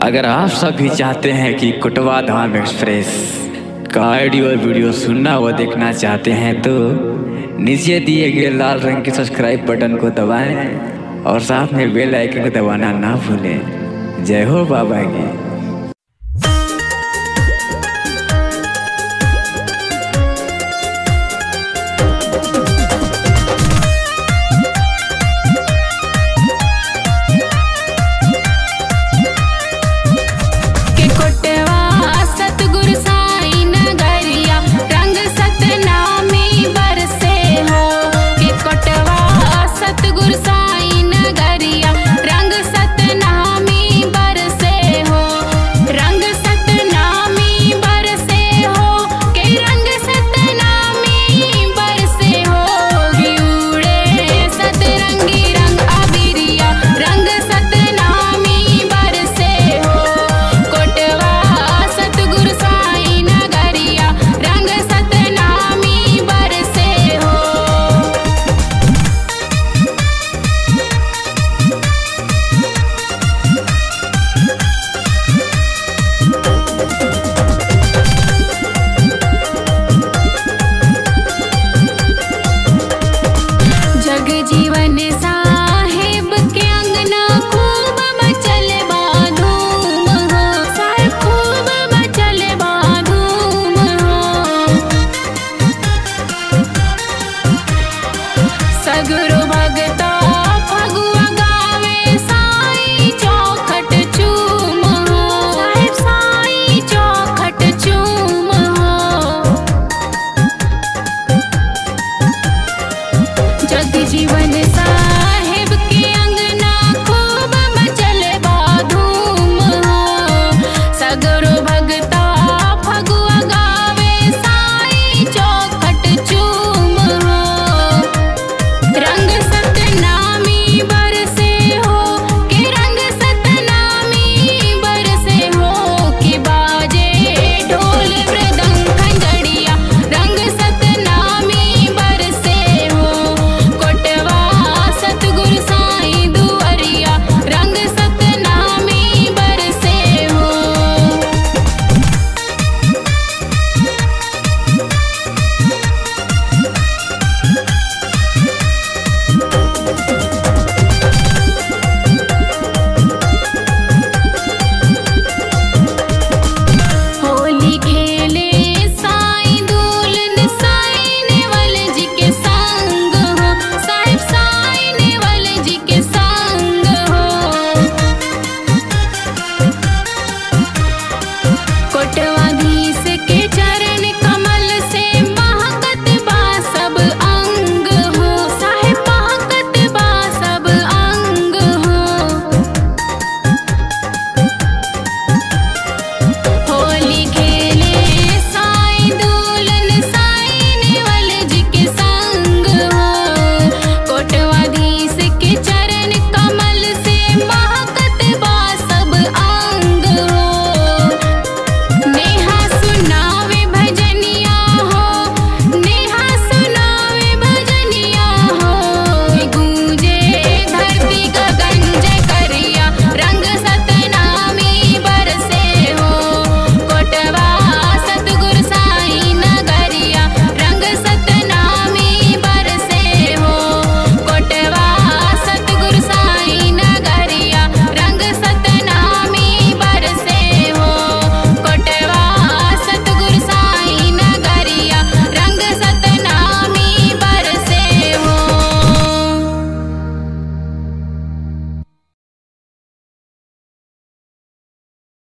अगर आप सब भी चाहते हैं कि कुटवा धाम एक्सप्रेस का ऑडियो और वीडियो सुनना व देखना चाहते हैं तो नीचे दिए गए लाल रंग के सब्सक्राइब बटन को दबाएं और साथ में बेल आइकन को दबाना ना भूलें। जय हो बाबा की।